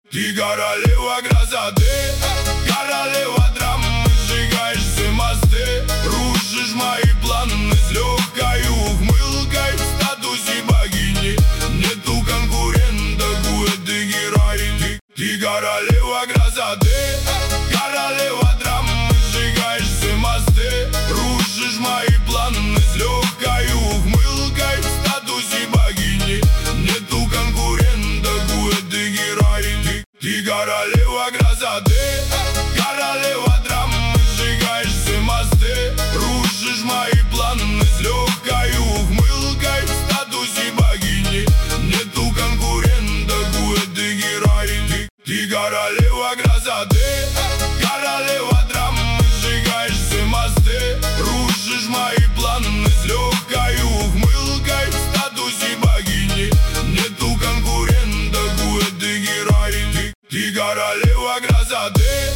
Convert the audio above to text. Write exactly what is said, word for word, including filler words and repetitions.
Ты королева красоты, королева драмы, сжигаешь все мосты, рушишь мои планы с легкой ухмылкой. В статусе богини нету конкурента, куэ ты героиня. Ты королева красоты, королева драмы, сжигаешь все мосты, рушишь мои планы с легкой ухмылкой. В статусе богини нету конкурента, куэ ты героиня. Ты королева красоты, королева драмы, сжигаешь все мосты, рушишь мои планы с легкой ухмылкой. В статусе богини нету конкурента, куэ ты героиня. Ты королева красоты, королева драмы, сжигаешь все мосты, рушишь мои планы с легкой ухмылкой. В статусе богини нету конкурента, куэ ты героиня. Ты королева красоты.